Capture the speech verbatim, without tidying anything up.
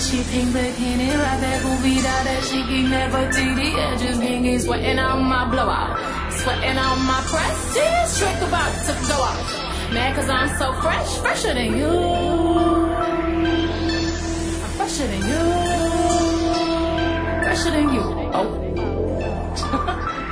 Gucci pink bikini, right back movie that that she keep Nefertiti, edges hanging, sweating on my blowout, sweating on my prestige, trick about to go off. Mad cause I'm so fresh, fresher than you. I'm fresher than you, fresher than you. Oh.